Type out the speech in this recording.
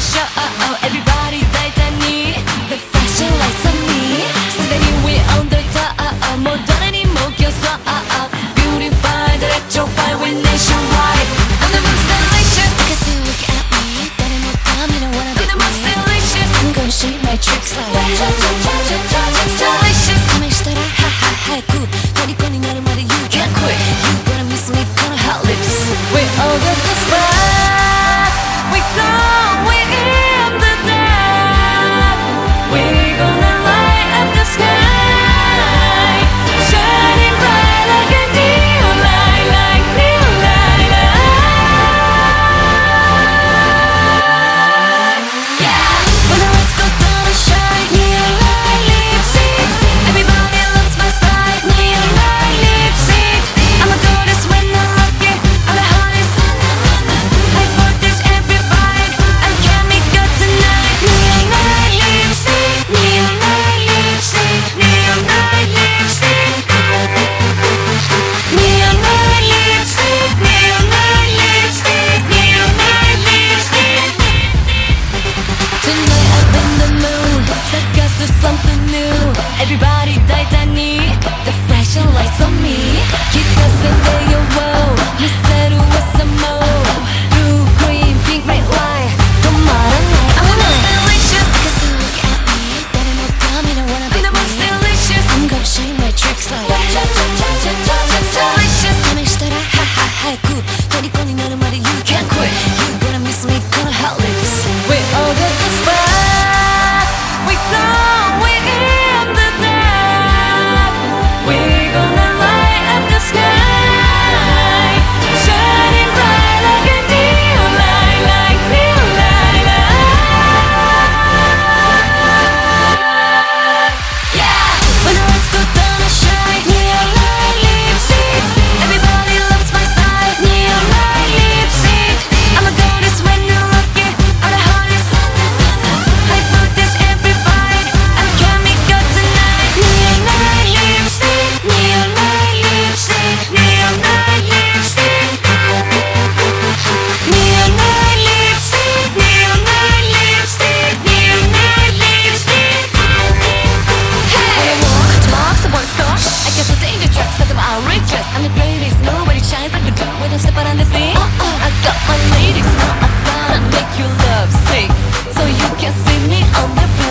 show. Everybody 大胆に The fashion lights on me すでに we on the top もう誰にも競争 Beautified electrified we nationwide I'm the most delicious Cause you look at me 誰もかみの wanna be the most delicious I'm gonna show you my tricks like delicious 試したらはは早く虜になるまで You can't quit You gonna miss me この hot lips We all got the spot We go we in the dark We gonna light up the sky Shining bright like a neon light Like neon light Yeah When the lights go down and shine Neon light lipstick Everybody loves my style Neon light lipstick I'm a goddess when I'm lucky I'm the hottest High voltage amplified I'm chemical tonight Neon light lipstick Neon light lipstick Neon light lipstick Neon light lipstick Neon light lipstick Neon light lipstick Tonight I'm in the mood 찾았어 something new Everybody 大胆に The flashing lights on me 聞かせてよ見せるわsome more Blue, green, pink, red light 止まらない I'm the most delicious Cause you look at me 誰もかみの wanna be I'm the most delicious I'm gonna show you my tricks like delicious 試したらはは早く虜になるまで You can't quit You gonna miss me この hot lips We all got the spot We go we in the dark We gonna light up the sky Shining bright like a neon light Like neon light Yeah When the lights go down and shine Neon light lipstick Everybody loves my style Neon light lipstick I'm a goddess when you're lucky I'm the hottest High voltage amplified I'm chemical tonight Neon light lipstick Neon light lipstick Neon light lipstick Neon light lipstick Neon light lipstick Neon light lipstick Hey! I walk, talk, someone's talk I guess I'll take the drugs cause I'm outrageous I'm the greatest, nobody shines like the girl when I step out on the scene I got my ladies, now I'm gonna make you love sick So you can see me on the beat